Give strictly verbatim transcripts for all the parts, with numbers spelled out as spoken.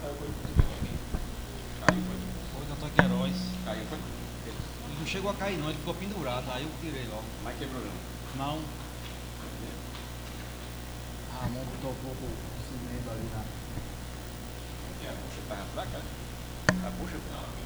Caiu, foi? Foi, doutor Queiroz. Caiu, foi? Ele não chegou a cair, não, ele ficou pendurado, aí eu tirei logo. Mas quebrou não? Não. Ah, a mão botou um pouco de cimento ali na... A bucha estava fraca? A bucha?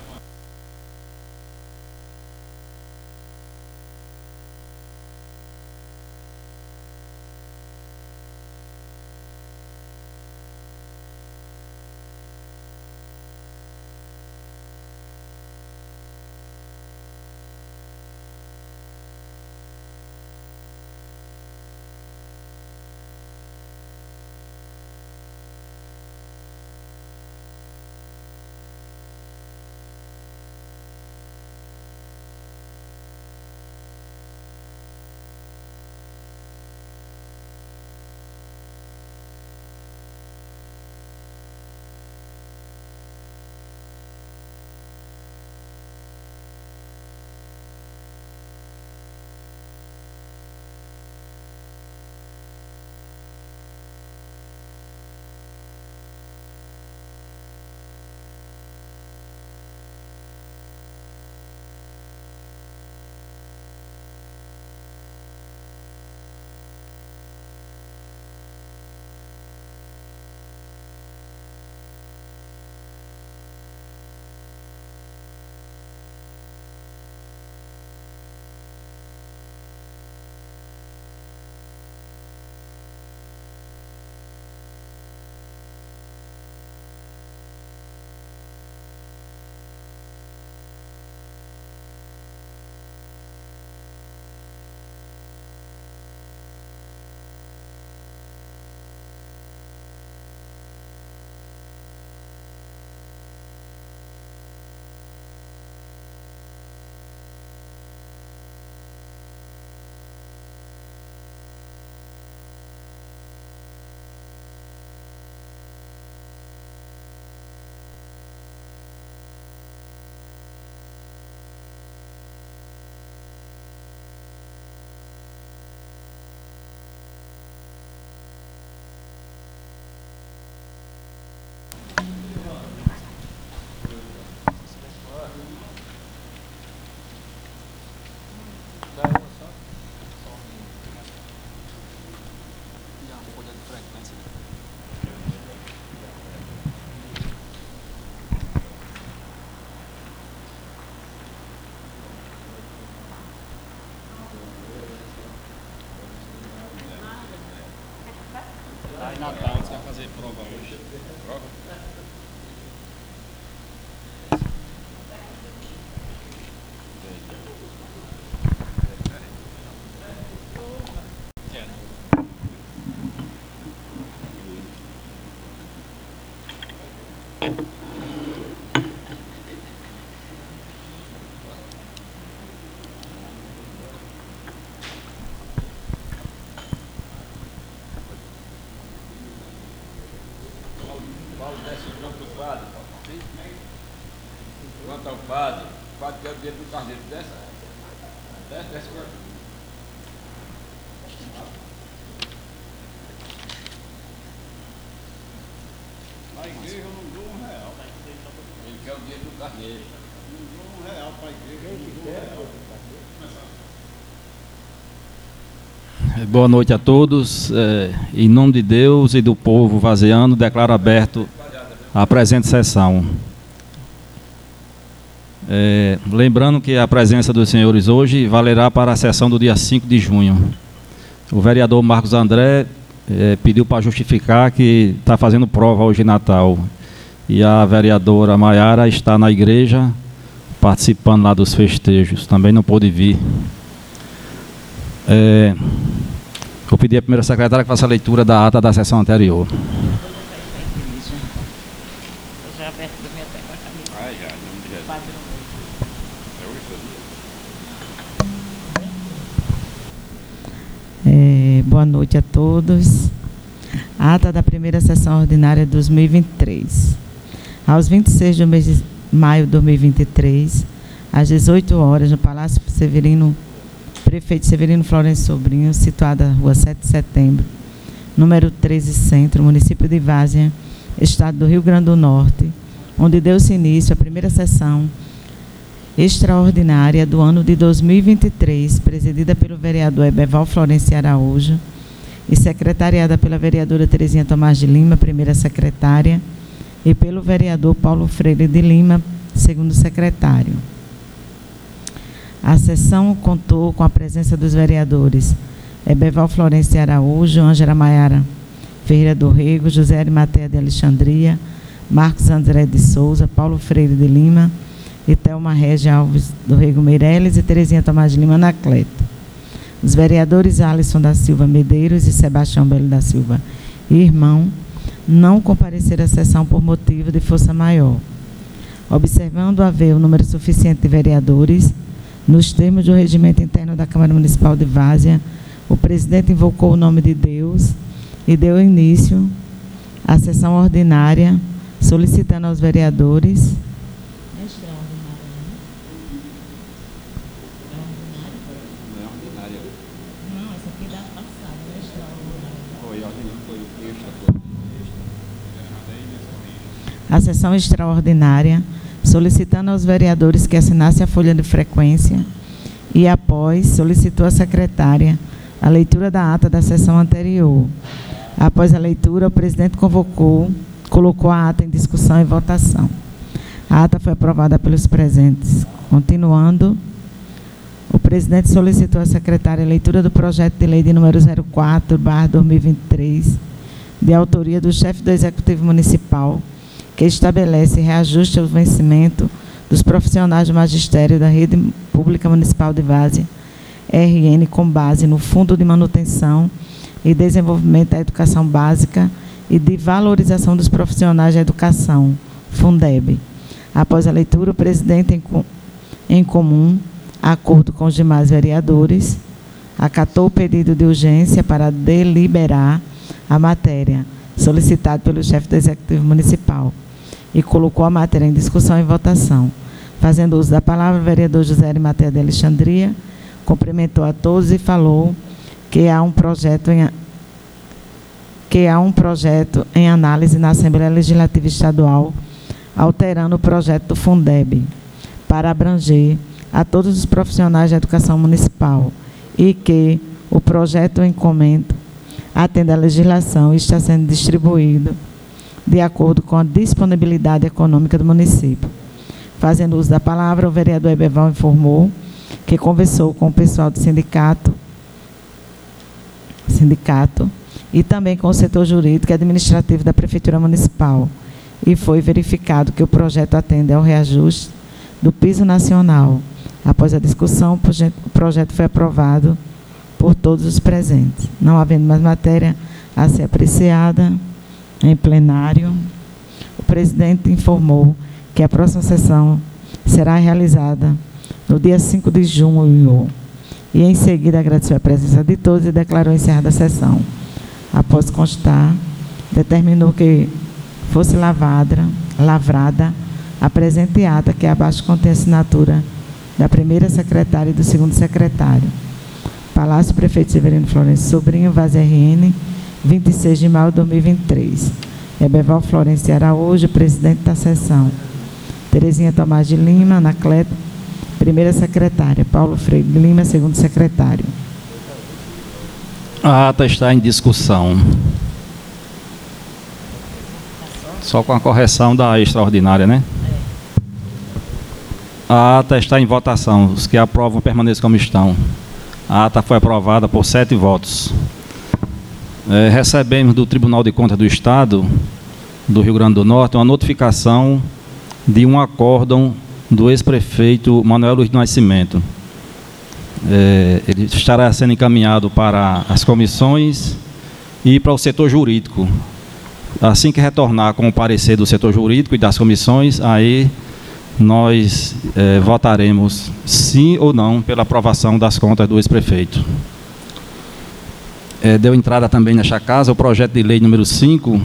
Aí Natal, você vai fazer prova hoje. Prova? Quanto ao padre, o padre quer o dinheiro do carneiro, desce? Desce, desce agora. Na igreja eu não dou um real. Ele quer o dinheiro do carneiro. Não dou um real para a igreja, eu não dou um real. Boa noite a todos. É, em nome de Deus e do povo vaziano, declaro aberto a presente sessão. É, lembrando que a presença dos senhores hoje valerá para a sessão do dia cinco de junho. O vereador Marcos André é, pediu para justificar que está fazendo prova hoje em Natal. E a vereadora Maiara está na igreja participando lá dos festejos. Também não pôde vir. É, vou pedir à primeira secretária que faça a leitura da ata da sessão anterior. É, boa noite a todos. Ata da primeira sessão ordinária de dois mil e vinte e três. Aos vinte e seis de mês de maio de dois mil e vinte e três, às dezoito horas, no Palácio Severino, Prefeito Severino Florencio Sobrinho, situada na rua sete de setembro, número treze, Centro, município de Várzea, Estado do Rio Grande do Norte, onde deu-se início à primeira sessão extraordinária do ano de dois mil e vinte e três, presidida pelo vereador Eberval Florencio Araújo e secretariada pela vereadora Terezinha Tomás de Lima, primeira secretária, e pelo vereador Paulo Freire de Lima, segundo secretário. A sessão contou com a presença dos vereadores Eberval Florencio Araújo, Ângela Maiara Ferreira do Rego, José Arimatea de Alexandria, Marcos André de Souza, Paulo Freire de Lima, e Thelma Régia Alves do Rego Meireles e Terezinha Tomás de Lima Anacleto. Os vereadores Alisson da Silva Medeiros e Sebastião Belo da Silva, irmão, não compareceram à sessão por motivo de força maior. Observando haver o número suficiente de vereadores, nos termos do regimento interno da Câmara Municipal de Várzea, o presidente invocou o nome de Deus e deu início à sessão ordinária, solicitando aos vereadores... A sessão extraordinária, solicitando aos vereadores que assinassem a folha de frequência e, após, solicitou à secretária a leitura da ata da sessão anterior. Após a leitura, o presidente convocou, colocou a ata em discussão e votação. A ata foi aprovada pelos presentes. Continuando, o presidente solicitou à secretária a leitura do projeto de lei de número zero quatro barra dois mil e vinte e três, de autoria do chefe do Executivo Municipal, que estabelece reajuste ao vencimento dos profissionais do magistério da Rede Pública Municipal de Várzea, R N, com base no Fundo de Manutenção e Desenvolvimento da Educação Básica e de Valorização dos Profissionais da Educação, Fundeb. Após a leitura, o presidente, em, com, em comum, acordo com os demais vereadores, acatou o pedido de urgência para deliberar a matéria, solicitado pelo chefe do Executivo Municipal, e colocou a matéria em discussão e votação. Fazendo uso da palavra, o vereador José Arimatea de Alexandria cumprimentou a todos e falou que há um projeto em, que há um projeto em análise na Assembleia Legislativa Estadual, alterando o projeto do Fundeb para abranger a todos os profissionais da educação municipal e que o projeto em comento atende à legislação e está sendo distribuído de acordo com a disponibilidade econômica do município. Fazendo uso da palavra, o vereador Eberval informou que conversou com o pessoal do sindicato, sindicato e também com o setor jurídico e administrativo da Prefeitura Municipal, e foi verificado que o projeto atende ao reajuste do piso nacional. Após a discussão, o projeto foi aprovado por todos os presentes. Não havendo mais matéria a ser apreciada em plenário, o presidente informou que a próxima sessão será realizada no dia cinco de junho e, em seguida, agradeceu a presença de todos e declarou encerrada a sessão. Após constar, determinou que fosse lavada, lavrada a presente ata, que abaixo contém a assinatura da primeira secretária e do segundo secretário. Palácio Prefeito Severino Florencio Sobrinho, Várzea R N, vinte e seis de maio de dois mil e vinte e três. Eberval Florencio Araújo, presidente da sessão. Terezinha Tomás de Lima, Anacleto, primeira secretária. Paulo Freire de Lima, segundo secretário. A ata está em discussão. Só com a correção da extraordinária, né? A ata está em votação. Os que aprovam permaneçam como estão. A ata foi aprovada por sete votos. É, recebemos do Tribunal de Contas do Estado do Rio Grande do Norte uma notificação de um acórdão do ex-prefeito Manuel Luiz do Nascimento. É, ele estará sendo encaminhado para as comissões e para o setor jurídico. Assim que retornar com o parecer do setor jurídico e das comissões, aí nós é, votaremos sim ou não pela aprovação das contas do ex-prefeito. É, deu entrada também nesta casa o projeto de lei número cinco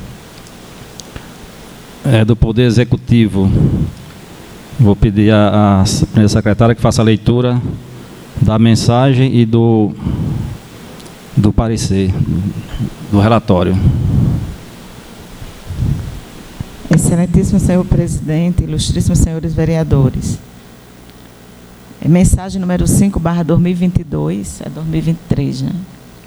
é, do Poder Executivo. Vou pedir à primeira secretária que faça a leitura da mensagem e do, do parecer, do relatório. Excelentíssimo senhor presidente, ilustríssimos senhores vereadores. É mensagem número cinco, barra dois mil e vinte e dois, é dois mil e vinte e três, né?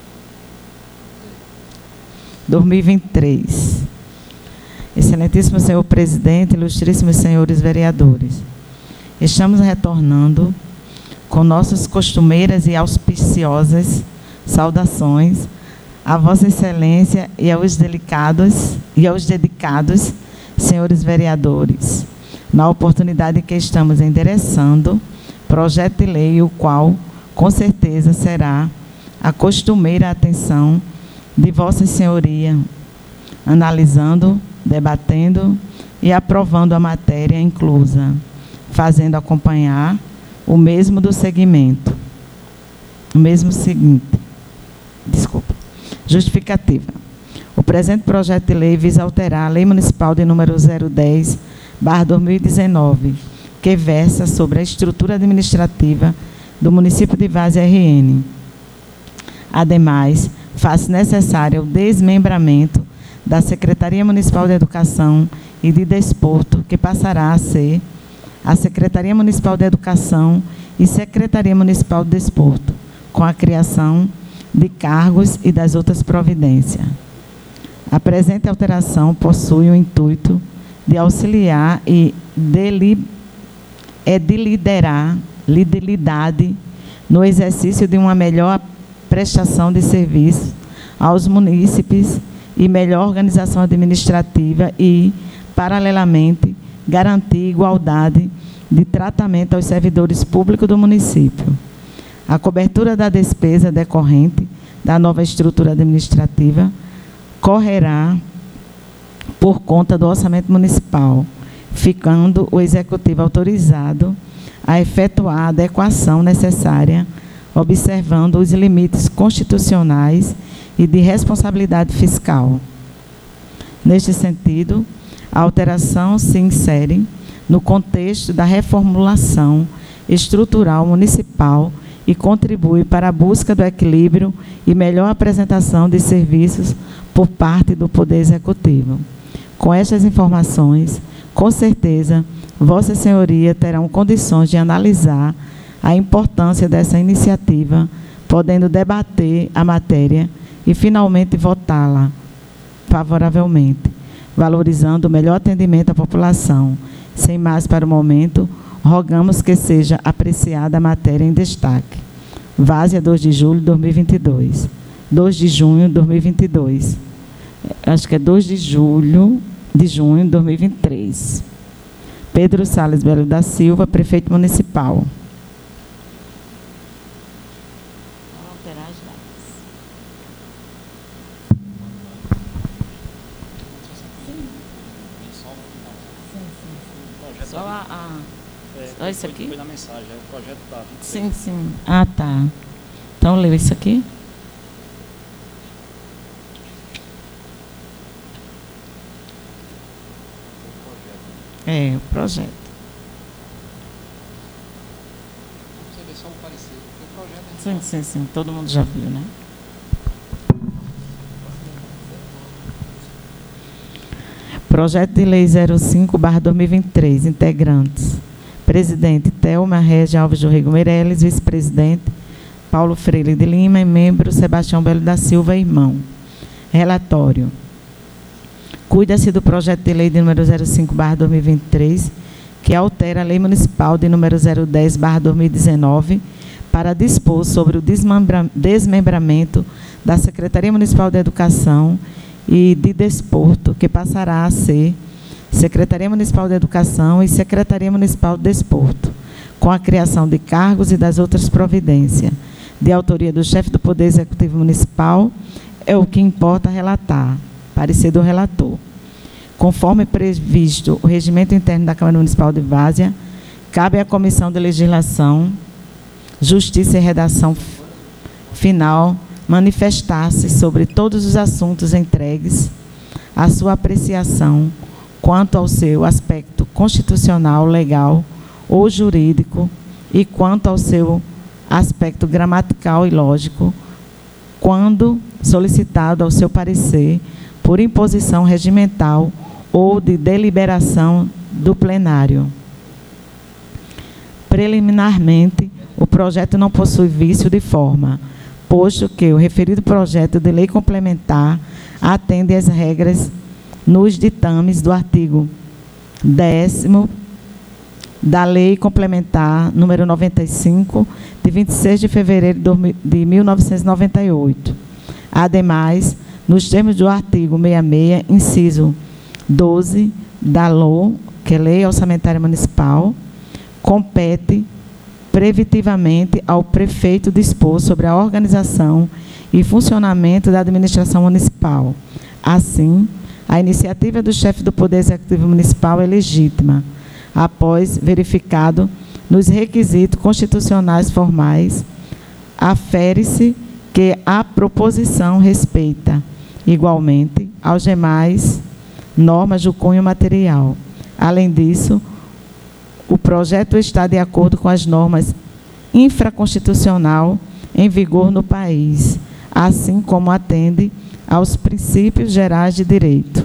dois mil e vinte e três. Excelentíssimo senhor presidente, ilustríssimos senhores vereadores. Estamos retornando com nossas costumeiras e auspiciosas saudações a Vossa Excelência e aos delicados e aos dedicados senhores vereadores, na oportunidade que estamos endereçando projeto de lei, o qual, com certeza, será a costumeira atenção de Vossa Senhoria, analisando, debatendo e aprovando a matéria inclusa, fazendo acompanhar o mesmo do segmento. O mesmo seguinte. Desculpa. Justificativa. O presente projeto de lei visa alterar a Lei Municipal de número zero dez, barra dois mil e dezenove, que versa sobre a estrutura administrativa do município de Várzea R N. Ademais, faz necessário o desmembramento da Secretaria Municipal de Educação e de Desporto, que passará a ser a Secretaria Municipal de Educação e Secretaria Municipal de Desporto, com a criação de cargos e das outras providências. A presente alteração possui o intuito de auxiliar e de, é de liderar lideridade no exercício de uma melhor prestação de serviço aos munícipes e melhor organização administrativa e, paralelamente, garantir igualdade de tratamento aos servidores públicos do município. A cobertura da despesa decorrente da nova estrutura administrativa correrá por conta do orçamento municipal, ficando o executivo autorizado a efetuar a adequação necessária, observando os limites constitucionais e de responsabilidade fiscal. Neste sentido, a alteração se insere no contexto da reformulação estrutural municipal e contribui para a busca do equilíbrio e melhor apresentação de serviços por parte do Poder Executivo. Com estas informações, com certeza, Vossa Senhoria terão condições de analisar a importância dessa iniciativa, podendo debater a matéria e, finalmente, votá-la favoravelmente, valorizando o melhor atendimento à população. Sem mais para o momento, rogamos que seja apreciada a matéria em destaque. Várzea, dois de julho de dois mil e vinte e dois. dois de junho de dois mil e vinte e dois. Acho que é dois de julho de junho de dois mil e vinte e três. Pedro Salles Belo da Silva, prefeito municipal. Só a... a... É, só isso aqui? Foi na mensagem, é o projeto da... Sim, sim. Ah, tá. Então, leu isso aqui? É, o projeto. Você vê só o parecer. O projeto é... Sim, sim, sim. Todo mundo já viu, né? Projeto de Lei zero cinco, barra dois mil e vinte e três, integrantes. Presidente, Thelma Régia Alves do Rego Meirelles, vice-presidente, Paulo Freire de Lima, e membro, Sebastião Belo da Silva, irmão. Relatório. Cuida-se do projeto de lei de número zero cinco, barra dois mil e vinte e três, que altera a Lei Municipal de número zero dez, barra dois mil e dezenove, para dispor sobre o desmembramento da Secretaria Municipal de Educação e de Desporto, que passará a ser Secretaria Municipal de Educação e Secretaria Municipal de Desporto, com a criação de cargos e das outras providências, de autoria do chefe do Poder Executivo Municipal, é o que importa relatar, parecer do relator. Conforme previsto o regimento interno da Câmara Municipal de Várzea, cabe à Comissão de Legislação, Justiça e Redação Final manifestar-se sobre todos os assuntos entregues à sua apreciação quanto ao seu aspecto constitucional, legal ou jurídico e quanto ao seu aspecto gramatical e lógico, quando solicitado ao seu parecer por imposição regimental ou de deliberação do plenário. Preliminarmente, o projeto não possui vício de forma, posto que o referido projeto de lei complementar atende às regras nos ditames do artigo décimo da Lei Complementar número noventa e cinco, de vinte e seis de fevereiro de mil novecentos e noventa e oito. Ademais, nos termos do artigo sessenta e seis, inciso doze da L O, que é Lei Orçamentária Municipal, compete preventivamente ao prefeito dispor sobre a organização e funcionamento da administração municipal. Assim, a iniciativa do chefe do Poder Executivo Municipal é legítima, após verificado nos requisitos constitucionais formais, afere-se que a proposição respeita, igualmente, aos demais normas do cunho material. Além disso, o projeto está de acordo com as normas infraconstitucional em vigor no país, assim como atende aos princípios gerais de direito.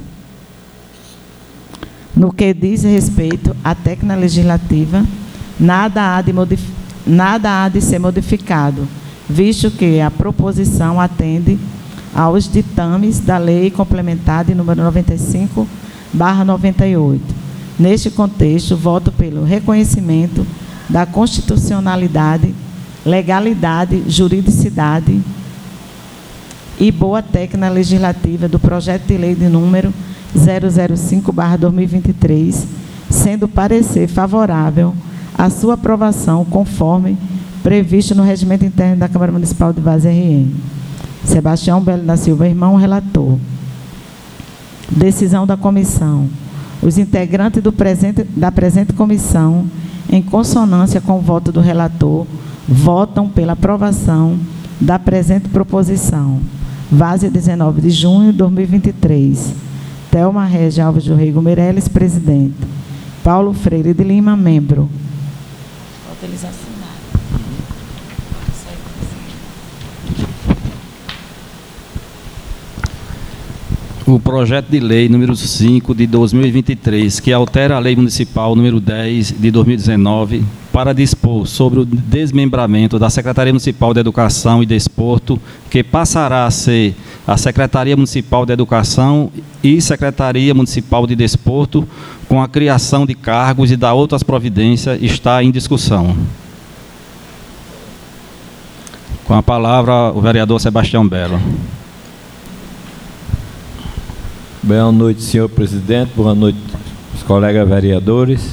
No que diz respeito à técnica legislativa, nada há de, modif- nada há de ser modificado, visto que a proposição atende aos ditames da Lei Complementar de número noventa e cinco barra noventa e oito. Neste contexto, voto pelo reconhecimento da constitucionalidade, legalidade, juridicidade e boa técnica legislativa do projeto de lei de número zero zero cinco barra dois mil e vinte e três, sendo parecer favorável à sua aprovação conforme previsto no regimento interno da Câmara Municipal de Várzea R N. Sebastião Belo da Silva, irmão relator. Decisão da comissão. Os integrantes do presente, da presente comissão, em consonância com o voto do relator, votam pela aprovação da presente proposição. Várzea, dezenove de junho de dois mil e vinte e três. Thelma Régia Alves do Rego Meirelles, presidente. Paulo Freire de Lima, membro. Falta eles assinarem. O projeto de lei número cinco de dois mil e vinte e três, que altera a lei municipal número dez de dois mil e dezenove, para dispor sobre o desmembramento da Secretaria Municipal de Educação e Desporto, que passará a ser a Secretaria Municipal de Educação e Secretaria Municipal de Desporto, com a criação de cargos e da outras providências, está em discussão. Com a palavra, o vereador Sebastião Belo. Boa noite, senhor presidente. Boa noite, os colegas vereadores.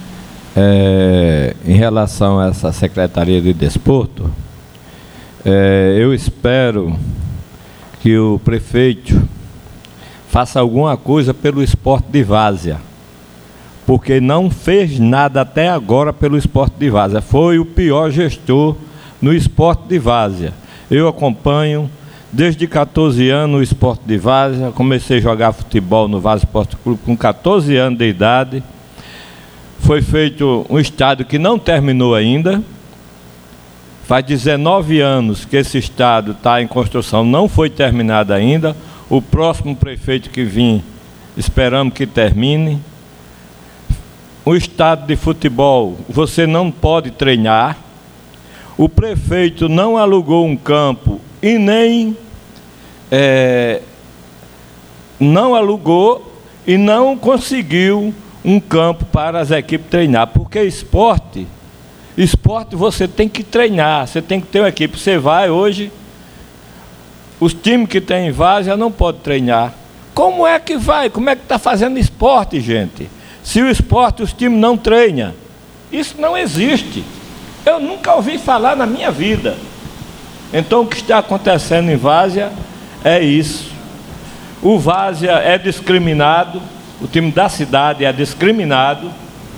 É, em relação a essa Secretaria de Desporto, é, eu espero que o prefeito faça alguma coisa pelo esporte de várzea, porque não fez nada até agora pelo esporte de várzea. Foi o pior gestor no esporte de várzea. Eu acompanho desde catorze anos o esporte de várzea, comecei a jogar futebol no Várzea Esporte Clube com catorze anos de idade. Foi feito um estádio que não terminou ainda. Faz dezenove anos que esse estádio está em construção, não foi terminado ainda. O próximo prefeito que vir, esperamos que termine. O estádio de futebol, você não pode treinar. O prefeito não alugou um campo e nem é, não alugou e não conseguiu um campo para as equipes treinar, porque esporte, esporte você tem que treinar, você tem que ter uma equipe. Você vai hoje, os times que tem em várzea não podem treinar. Como é que vai? Como é que está fazendo esporte, gente? Se o esporte, os times não treinam, isso não existe. Eu nunca ouvi falar na minha vida. Então, o que está acontecendo em várzea é isso. O várzea é discriminado, o time da cidade é discriminado.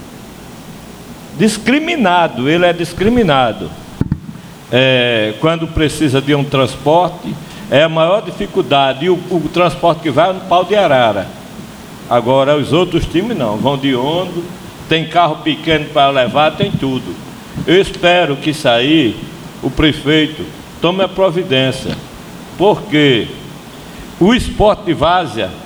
Discriminado, ele é discriminado. É, quando precisa de um transporte, é a maior dificuldade. E o, o transporte que vai é no Pau de Arara. Agora, os outros times não, vão de ônibus, tem carro pequeno para levar, tem tudo. Eu espero que isso aí, o prefeito tome a providência, porque o esporte de várzea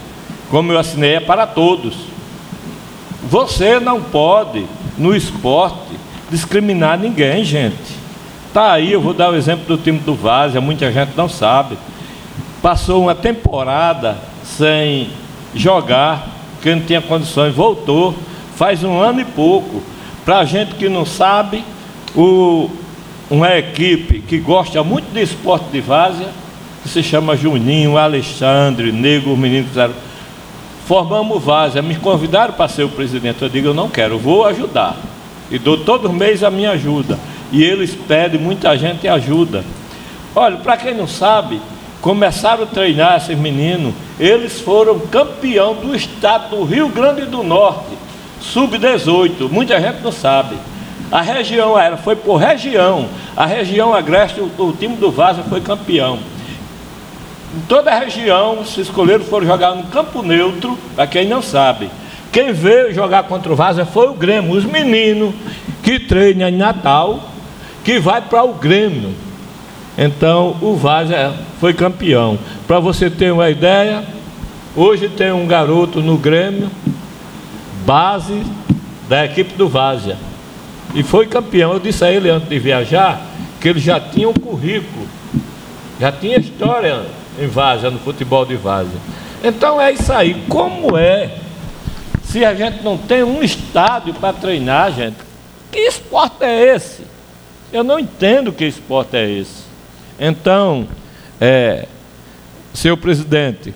como eu assinei, é para todos. Você não pode, no esporte, discriminar ninguém, gente. Tá aí, eu vou dar o exemplo do time do Várzea, muita gente não sabe. Passou uma temporada sem jogar, porque não tinha condições, voltou, faz um ano e pouco. Para a gente que não sabe, o, uma equipe que gosta muito de esporte de Várzea, que se chama Juninho, Alexandre, Nego, os meninos fizeram, formamos Várzea, me convidaram para ser o presidente. Eu digo, eu não quero, eu vou ajudar. E dou todo mês a minha ajuda. E eles pedem, muita gente ajuda. Olha, para quem não sabe, começaram a treinar esses meninos, eles foram campeão do estado do Rio Grande do Norte, sub dezoito, muita gente não sabe. A região era, foi por região, a região agreste, o, o time do Várzea foi campeão. Em toda a região, se escolheram, foram jogar no campo neutro, para quem não sabe. Quem veio jogar contra o Várzea foi o Grêmio, os meninos que treinam em Natal, que vai para o Grêmio. Então, o Várzea foi campeão. Para você ter uma ideia, hoje tem um garoto no Grêmio, base da equipe do Várzea. E foi campeão. Eu disse a ele antes de viajar, que ele já tinha um currículo, já tinha história em Várzea, no futebol de Várzea. Então é isso aí. Como é, se a gente não tem um estádio para treinar, gente? Que esporte é esse? Eu não entendo que esporte é esse. Então, é, senhor presidente,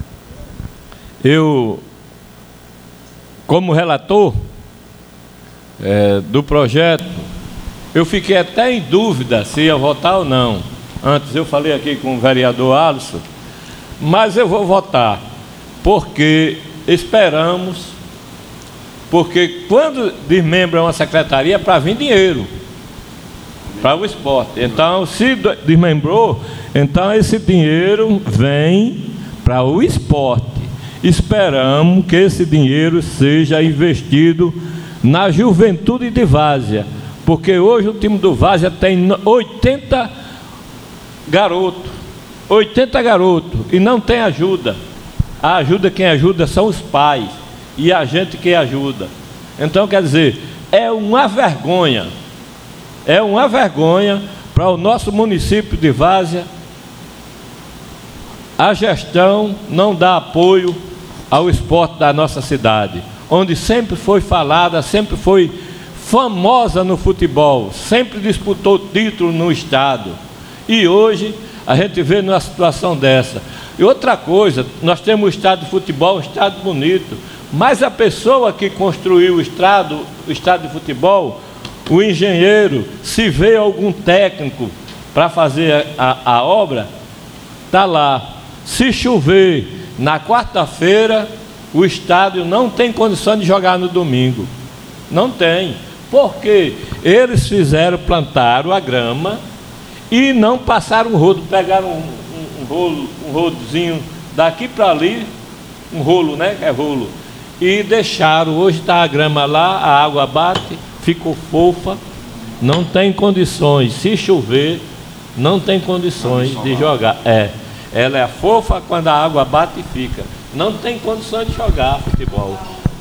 eu, como relator é, do projeto, eu fiquei até em dúvida se ia votar ou não. Antes eu falei aqui com o vereador Alisson, mas eu vou votar, porque esperamos, porque quando desmembram uma secretaria é para vir dinheiro para o esporte. Então, se desmembrou, então esse dinheiro vem para o esporte. Esperamos que esse dinheiro seja investido na juventude de Várzea, porque hoje o time do Várzea tem oitenta garotos, oitenta garotos, e não tem ajuda. A ajuda, quem ajuda são os pais, e a gente que ajuda. Então, quer dizer, é uma vergonha, é uma vergonha para o nosso município de Várzea. A gestão não dá apoio ao esporte da nossa cidade, onde sempre foi falada, sempre foi famosa no futebol, sempre disputou título no estado. E hoje a gente vê numa situação dessa. E outra coisa, nós temos o estádio de futebol, um estádio bonito, mas a pessoa que construiu o estádio, o estádio de futebol, o engenheiro, se vê algum técnico para fazer a, a obra, está lá. Se chover na quarta-feira, o estádio não tem condição de jogar no domingo. Não tem. Porque eles fizeram, plantaram a grama e não passaram um rodo, pegaram um, um, um rolo, um rodozinho daqui para ali, um rolo, né? É rolo. E deixaram, hoje está a grama lá, a água bate, ficou fofa, não tem condições, se chover, não tem condições de jogar. É, ela é fofa, quando a água bate fica. Não tem condições de jogar futebol.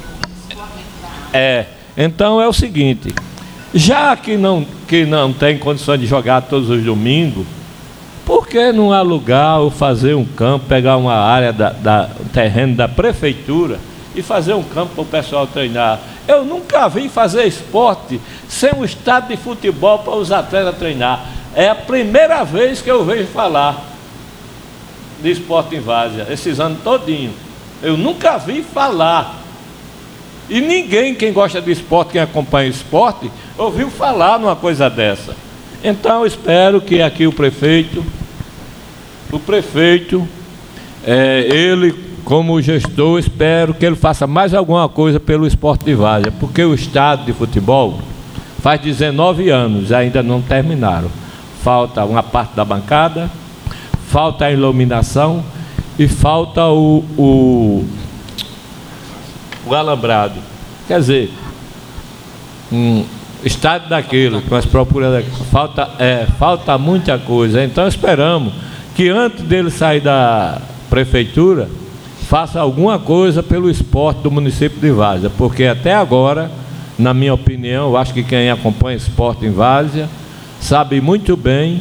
É, então é o seguinte, já que não, que não tem condições de jogar todos os domingos, por que não alugar ou fazer um campo, pegar uma área da, da um terreno da prefeitura e fazer um campo para o pessoal treinar? Eu nunca vi fazer esporte sem um estádio de futebol para os atletas treinar. É a primeira vez que eu vejo falar de esporte em Várzea, esses anos todinho. Eu nunca vi falar. E ninguém, quem gosta de esporte, quem acompanha esporte, ouviu falar numa coisa dessa. Então eu espero que aqui o prefeito, o prefeito, é, ele como gestor, espero que ele faça mais alguma coisa pelo esporte de Várzea, porque o estádio de futebol faz dezenove anos, ainda não terminaram. Falta uma parte da bancada, falta a iluminação e falta o, o, o alambrado. Quer dizer, um estádio daquilo, com as procuras, falta, é, falta muita coisa. Então esperamos que antes dele sair da prefeitura, faça alguma coisa pelo esporte do município de Várzea, porque até agora, na minha opinião, eu acho que quem acompanha esporte em Várzea sabe muito bem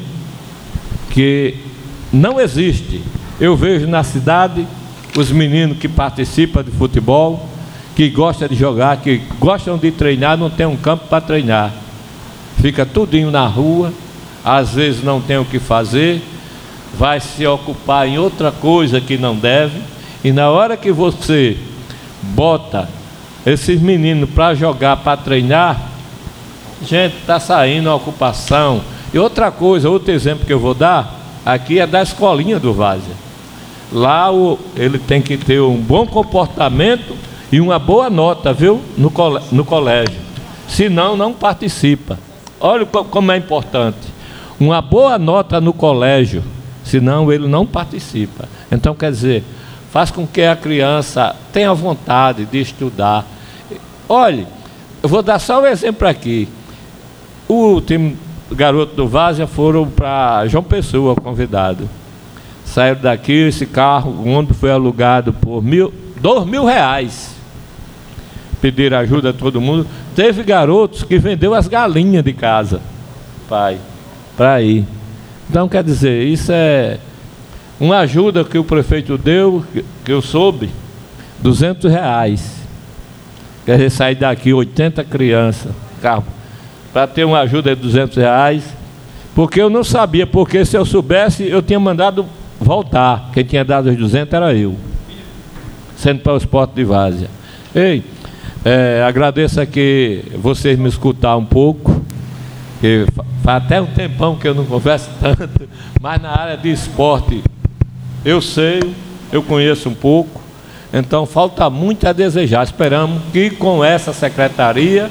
que não existe. Eu vejo na cidade os meninos que participam de futebol, que gostam de jogar, que gostam de treinar, não tem um campo para treinar. Fica tudinho na rua, às vezes não tem o que fazer, vai se ocupar em outra coisa que não deve, e na hora que você bota esses meninos para jogar, para treinar, gente, está saindo a ocupação. E outra coisa, outro exemplo que eu vou dar, aqui é da escolinha do Várzea. Lá o, ele tem que ter um bom comportamento e uma boa nota, viu, no, cole, no colégio. Senão, não participa. Olha como é importante. Uma boa nota no colégio, senão ele não participa. Então, quer dizer, faz com que a criança tenha vontade de estudar. Olha, eu vou dar só um exemplo aqui. O último garoto do Várzea foram para João Pessoa, convidado. Saíram daqui, esse carro, o ônibus foi alugado por mil, dois mil reais. Pediram ajuda a todo mundo. Teve garotos que vendeu as galinhas de casa, pai, para ir. Então, quer dizer, isso é uma ajuda que o prefeito deu, que eu soube, duzentos reais. Quer dizer, sair daqui oitenta crianças, carro, para ter uma ajuda de duzentos reais, porque eu não sabia, porque se eu soubesse, eu tinha mandado voltar. Quem tinha dado os duzentos era eu, sendo para o esporte de Várzea. Ei, é, agradeço aqui vocês me escutar um pouco, que faz até um tempão que eu não converso tanto, mas na área de esporte eu sei, eu conheço um pouco, então falta muito a desejar. Esperamos que com essa secretaria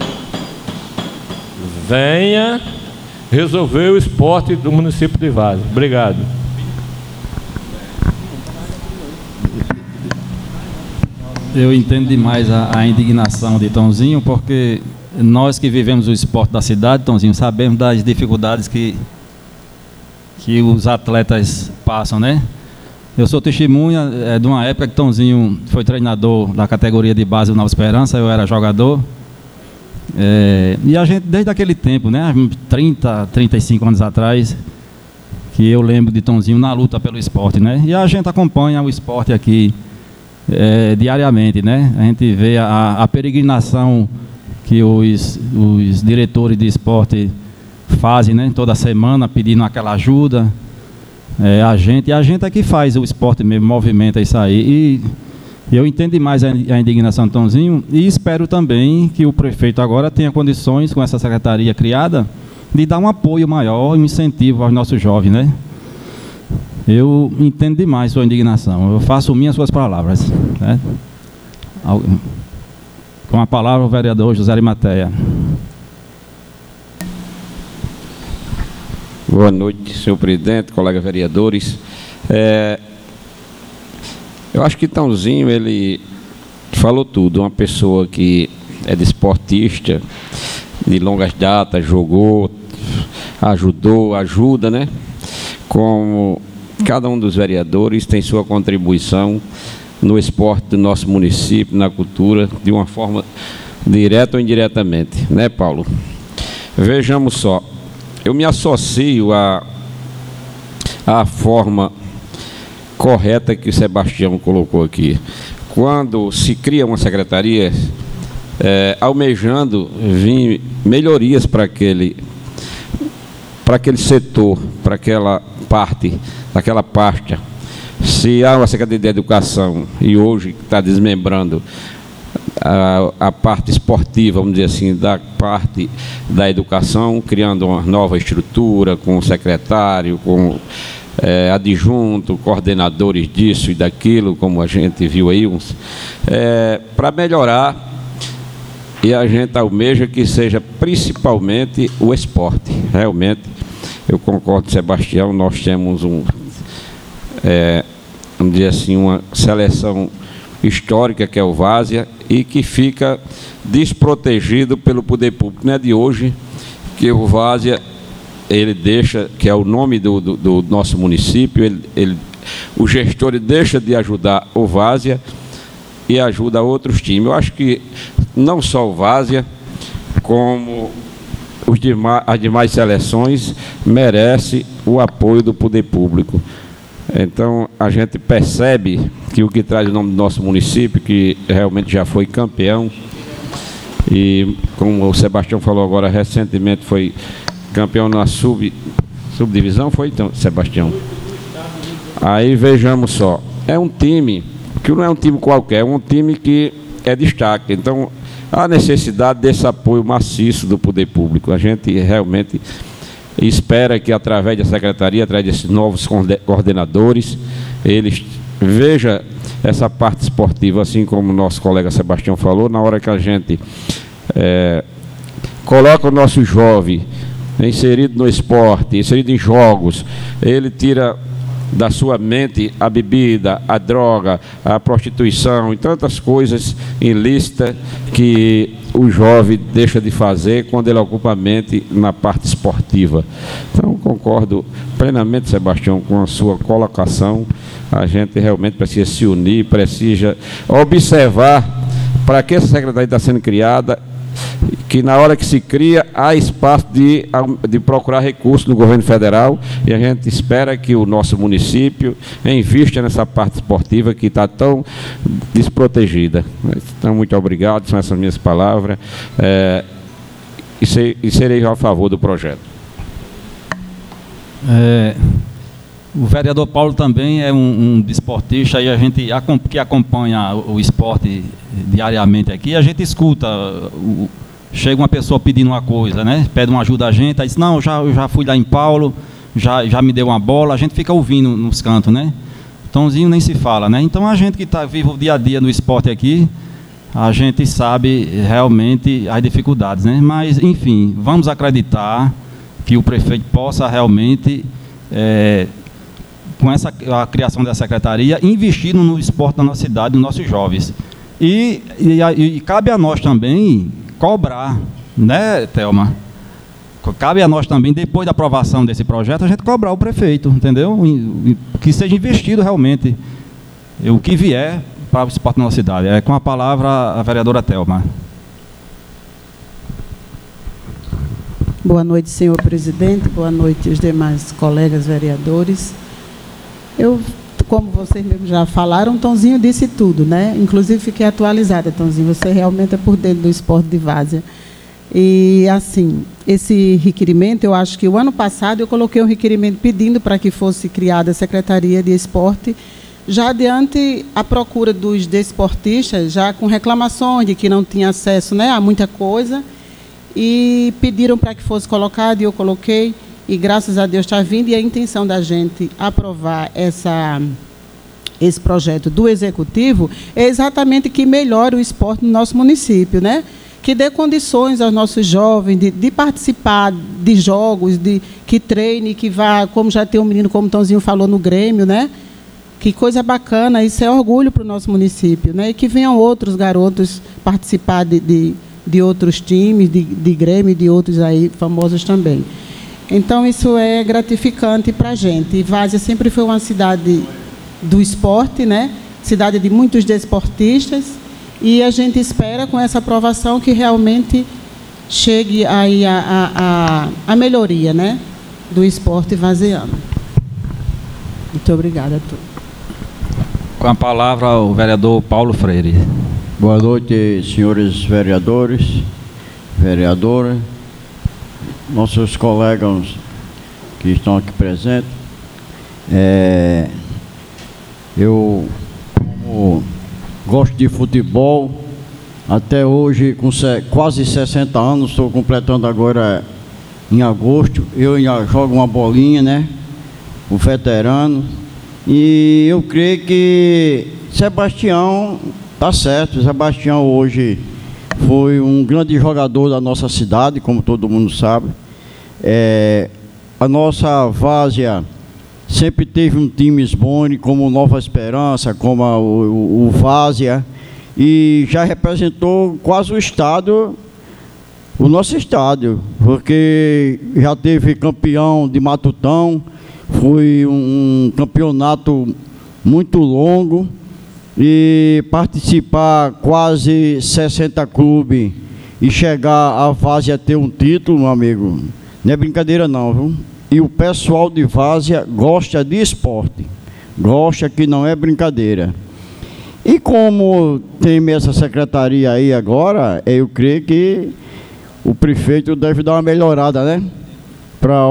venha resolver o esporte do município de Várzea. Obrigado. Eu entendo demais a, a indignação de Tonzinho, porque nós que vivemos o esporte da cidade, Tonzinho, sabemos das dificuldades que, que os atletas passam, né? Eu sou testemunha é, de uma época que Tonzinho foi treinador da categoria de base do Nova Esperança, eu era jogador. É, e a gente, desde aquele tempo, né, trinta, trinta e cinco anos atrás, que eu lembro de Tonzinho na luta pelo esporte, né? E a gente acompanha o esporte aqui é, diariamente, né? A gente vê a, a peregrinação que os, os diretores de esporte fazem, né, toda semana, pedindo aquela ajuda. É, a gente, e a gente é que faz o esporte mesmo, movimenta isso aí. E eu entendo demais a, a indignação do Tonzinho e espero também que o prefeito agora tenha condições, com essa secretaria criada, de dar um apoio maior, um incentivo aos nossos jovens, né? Eu entendo demais sua indignação, eu faço minhas suas palavras, né? Com a palavra o vereador José Arimateia. Boa noite, senhor presidente, colegas vereadores. É, eu acho que Tonzinho, ele falou tudo. Uma pessoa que é desportista, de longas datas, jogou, ajudou, ajuda, né? Como cada um dos vereadores tem sua contribuição no esporte do nosso município, na cultura, de uma forma direta ou indiretamente, né, Paulo? Vejamos só. Eu me associo à, à forma correta que o Sebastião colocou aqui. Quando se cria uma secretaria, é, almejando vir melhorias para aquele, para aquele setor, para aquela parte, daquela pasta. Se há uma Secretaria de Educação e hoje está desmembrando A, a parte esportiva, vamos dizer assim, da parte da educação, criando uma nova estrutura, com o secretário, com é, adjunto, coordenadores disso e daquilo, como a gente viu aí, uns, é, para melhorar, e a gente almeja que seja principalmente o esporte. Realmente, eu concordo com o Sebastião, nós temos um, é, vamos dizer assim, uma seleção histórica que é o Várzea e que fica desprotegido pelo poder público. Não é de hoje que o Várzea, ele deixa, que é o nome do, do, do nosso município, ele, ele o gestor deixa de ajudar o Várzea e ajuda outros times. Eu acho que não só o Várzea, como os demais, as demais seleções merece o apoio do poder público. Então, a gente percebe que o que traz o nome do nosso município, que realmente já foi campeão, e como o Sebastião falou agora, recentemente foi campeão na sub, subdivisão, foi então, Sebastião? Aí vejamos só, é um time que não é um time qualquer, é um time que é destaque. Então, há necessidade desse apoio maciço do poder público. A gente realmente espera que, através da secretaria, através desses novos coordenadores, eles vejam essa parte esportiva, assim como o nosso colega Sebastião falou, na hora que a gente é, coloca o nosso jovem inserido no esporte, inserido em jogos, ele tira da sua mente a bebida, a droga, a prostituição e tantas coisas ilícitas que o jovem deixa de fazer quando ele ocupa a mente na parte esportiva. Então, concordo plenamente, Sebastião, com a sua colocação. A gente realmente precisa se unir, precisa observar para que essa secretaria está sendo criada, que na hora que se cria, há espaço de, de procurar recursos no governo federal, e a gente espera que o nosso município invista nessa parte esportiva que está tão desprotegida. Então, muito obrigado, são essas minhas palavras, é, e, ser, e serei a favor do projeto. É, o vereador Paulo também é um, um desportista, e a gente que acompanha o esporte diariamente aqui, a gente escuta o, chega uma pessoa pedindo uma coisa, né? Pede uma ajuda a gente, aí diz, não, eu já, eu já fui lá em Paulo, já, já me deu uma bola, a gente fica ouvindo nos cantos, né? Tãozinho nem se fala, né? Então, a gente que está vivo o dia a dia no esporte aqui, a gente sabe realmente as dificuldades, né? Mas, enfim, vamos acreditar que o prefeito possa realmente, é, com essa, a criação da secretaria, investir no esporte da nossa cidade, nos nossos jovens. E, e, e cabe a nós também cobrar, né, Thelma? Cabe a nós também, depois da aprovação desse projeto, a gente cobrar o prefeito, entendeu? Que seja investido realmente o que vier para o esporte da nossa cidade. É com a palavra a vereadora Thelma. Boa noite, senhor presidente, boa noite aos demais colegas vereadores. Eu, como vocês mesmos já falaram, Tonzinho disse tudo, né? Inclusive fiquei atualizada, Tonzinho, você realmente é por dentro do esporte de Várzea. E, assim, esse requerimento, eu acho que o ano passado eu coloquei um requerimento pedindo para que fosse criada a Secretaria de Esporte, já adiante a procura dos desportistas, já com reclamações de que não tinha acesso, né, a muita coisa, e pediram para que fosse colocado, e eu coloquei, e graças a Deus está vindo, e a intenção da gente aprovar essa, esse projeto do Executivo é exatamente que melhore o esporte no nosso município, né? Que dê condições aos nossos jovens de, de participar de jogos, de, que treine, que vá, como já tem um menino, como o Tonzinho falou, no Grêmio, né? Que coisa bacana, isso é orgulho para o nosso município, né? E que venham outros garotos participar de, de, de outros times, de, de Grêmio e de outros aí famosos também. Então, isso é gratificante para a gente. E Várzea sempre foi uma cidade do esporte, né? Cidade de muitos desportistas, e a gente espera, com essa aprovação, que realmente chegue aí a, a, a, a melhoria, né, do esporte varziano. Muito obrigada a todos. Com a palavra, o vereador Paulo Freire. Boa noite, senhores vereadores, vereadoras, nossos colegas que estão aqui presentes. É, eu, como gosto de futebol, até hoje, com quase sessenta anos, estou completando agora em agosto, eu jogo uma bolinha, né, o veterano, e eu creio que Sebastião está certo. Sebastião hoje foi um grande jogador da nossa cidade, como todo mundo sabe. É, a nossa Várzea sempre teve um time bom, como Nova Esperança, como a, o, o Várzea, e já representou quase o estado, o nosso estado, porque já teve campeão de Matutão, Foi um campeonato muito longo e participar quase sessenta clubes e chegar à Várzea a ter um título, meu amigo, não é brincadeira não, viu? E o pessoal de Várzea gosta de esporte, gosta que não é brincadeira. E como tem essa secretaria aí agora, eu creio que o prefeito deve dar uma melhorada, né? Para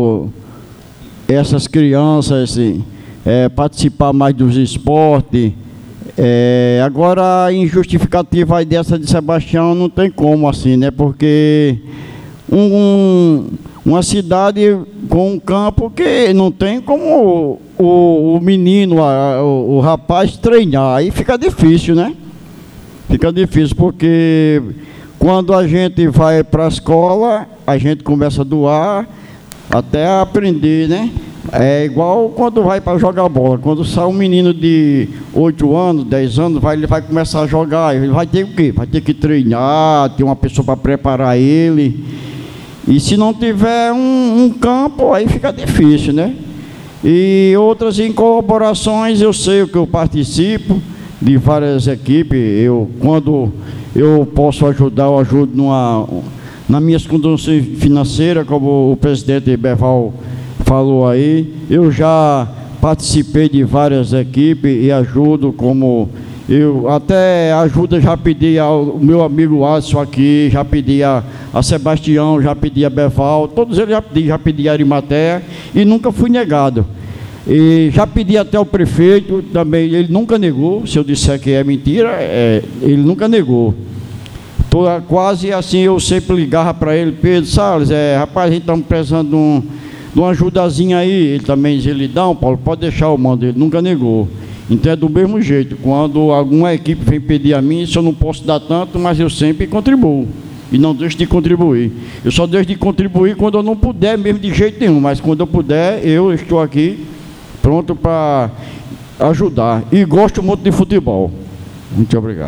essas crianças é, participar mais dos esportes. É, agora, em justificativa aí dessa de Sebastião, não tem como assim, né? Porque um, uma cidade com um campo que não tem como o, o, o menino, a, o, o rapaz treinar, aí fica difícil, né? Fica difícil, porque quando a gente vai para a escola, a gente começa a doar até aprender, né? É igual quando vai para jogar bola. Quando sai um menino de oito anos, dez anos, vai, ele vai começar a jogar. Ele vai ter o quê? Vai ter que treinar, ter uma pessoa para preparar ele. E se não tiver um, um campo, aí fica difícil, né? E outras em colaborações, eu sei que eu participo de várias equipes. Eu, quando eu posso ajudar, eu ajudo numa, nas minhas condições financeiras, como o presidente Beval falou aí. Eu já participei de várias equipes e ajudo, como eu até ajuda, já pedi ao meu amigo Adson aqui, já pedi a, a Sebastião, já pedi a Beval, todos eles já pedi, já pedi a Arimateia e nunca fui negado. E já pedi até o prefeito também, ele nunca negou. Se eu disser que é mentira, é, ele nunca negou. Tô, quase assim, eu sempre ligava para ele: Pedro Salles, é, rapaz, a gente está precisando de, um, de uma ajudazinha aí. Ele também dizia: ele dá, Paulo, pode deixar, eu mando. Ele nunca negou. Então é do mesmo jeito, quando alguma equipe vem pedir a mim, se eu não posso dar tanto, mas eu sempre contribuo. E não deixo de contribuir. Eu só deixo de contribuir quando eu não puder, mesmo de jeito nenhum. Mas quando eu puder, eu estou aqui pronto para ajudar. E gosto muito de futebol. Muito obrigado.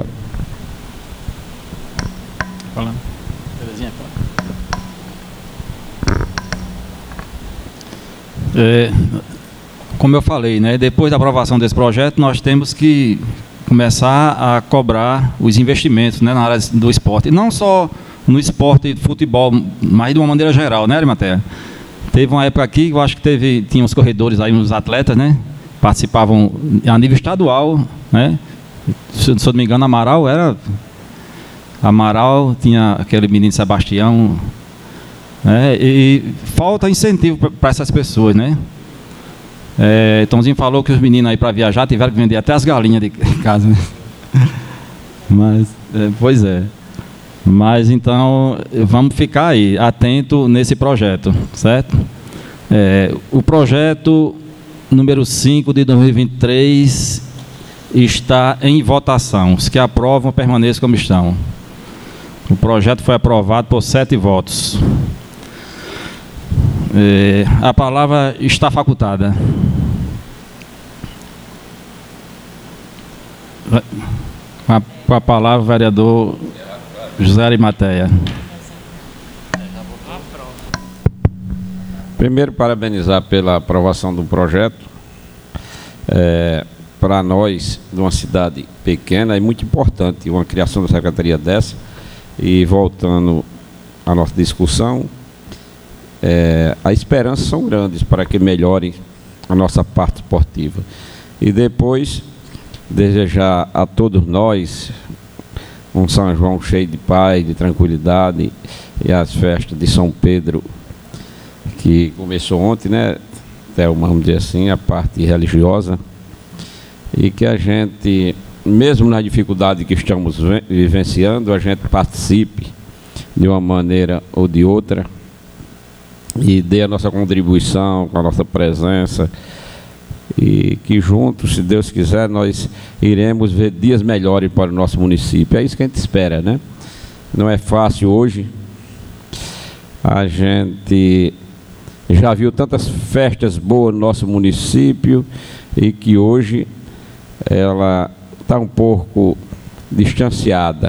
Falando. É, como eu falei, né, depois da aprovação desse projeto, nós temos que começar a cobrar os investimentos, né, na área do esporte. E não só no esporte de futebol, mas de uma maneira geral, né, Arimateia? Teve uma época aqui, eu acho que teve, tinha uns corredores aí, uns atletas, né? Participavam a nível estadual, né? Se, se eu não me engano, Amaral era... Amaral, tinha aquele menino Sebastião, né? E falta incentivo para essas pessoas, né? É, Tomzinho falou que os meninos aí para viajar tiveram que vender até as galinhas de casa, né? Mas, é, pois é. Mas então, vamos ficar aí, atento nesse projeto, certo? É, o projeto número cinco de dois mil e vinte e três está em votação. Os que aprovam, permaneçam como estão. O projeto foi aprovado por sete votos. É, a palavra está facultada. Com a, com a palavra, o vereador José Arimateia. Primeiro, parabenizar pela aprovação do projeto. É, para nós, de uma cidade pequena, é muito importante uma criação da secretaria dessa. E voltando à nossa discussão, é, as esperanças são grandes para que melhore a nossa parte esportiva. E depois, desejar a todos nós um São João cheio de paz, de tranquilidade, e as festas de São Pedro, que começou ontem, né? Até, vamos dizer assim, a parte religiosa, e que a gente, mesmo na dificuldade que estamos vivenciando, a gente participe de uma maneira ou de outra e dê a nossa contribuição com a nossa presença, e que juntos, se Deus quiser, nós iremos ver dias melhores para o nosso município. É isso que a gente espera, né? Não é fácil hoje. A gente já viu tantas festas boas no nosso município e que hoje ela está um pouco distanciada,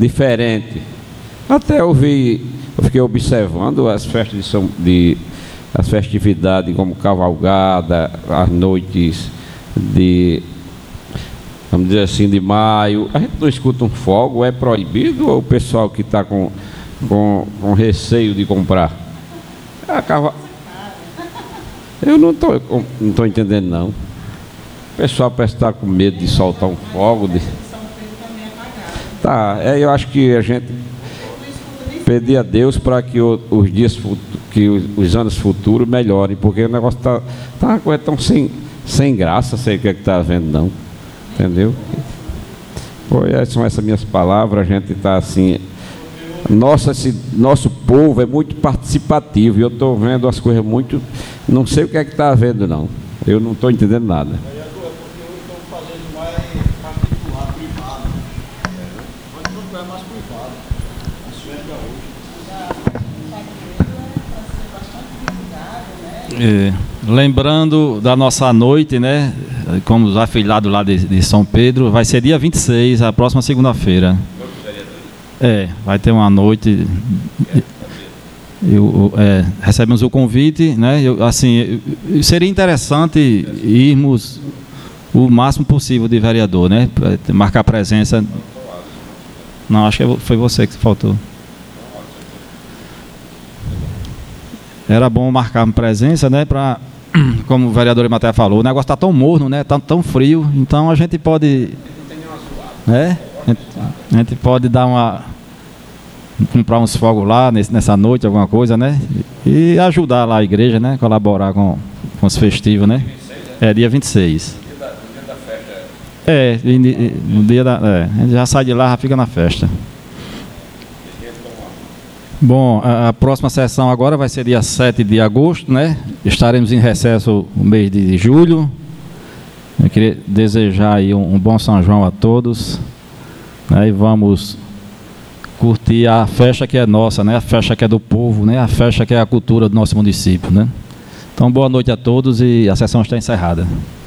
diferente. Até eu vi, eu fiquei observando as festas de, São, de as festividades como cavalgada, as noites de, vamos dizer assim, de maio. A gente não escuta um fogo, é proibido, ou o pessoal que está com, com, com receio de comprar? A cava... Eu não estou não tô entendendo, não. O pessoal parece estar com medo de soltar um fogo. De... Tá, é, eu acho que a gente pedir a Deus para que o, os dias, que os, os anos futuros melhorem, porque o negócio está tá uma coisa tão sem, sem graça, sei o que é que está havendo, não. Entendeu? Foi, são essas minhas palavras, a gente está assim. Nossa, esse, nosso povo é muito participativo e eu estou vendo as coisas muito. Não sei o que é que está havendo, não. Eu não estou entendendo nada. É, lembrando da nossa noite, né? Como os afiliados lá de, de São Pedro, vai ser dia vinte e seis, a próxima segunda-feira. É, vai ter uma noite. Eu, é, recebemos o convite, né? Eu, assim, seria interessante irmos o máximo possível de vereador, né? Marcar presença. Não, acho que foi você que faltou. Era bom marcar presença, né? Para, como o vereador Matéia falou, o negócio está tão morno, né? Tá tão frio, então a gente pode, né? A gente, a gente pode dar uma comprar uns fogos lá nesse, nessa noite, alguma coisa, né? E ajudar lá a igreja, né? Colaborar com, com os festivos, né? É dia vinte e seis. É, no dia da, é, a gente já sai de lá, já fica na festa. Bom, a, a próxima sessão agora vai ser dia sete de agosto, né? Estaremos em recesso no mês de julho. Eu queria desejar aí um, um bom São João a todos, né? E vamos curtir a festa que é nossa, né? A festa que é do povo, né? A festa que é a cultura do nosso município, né? Então, boa noite a todos e a sessão está encerrada.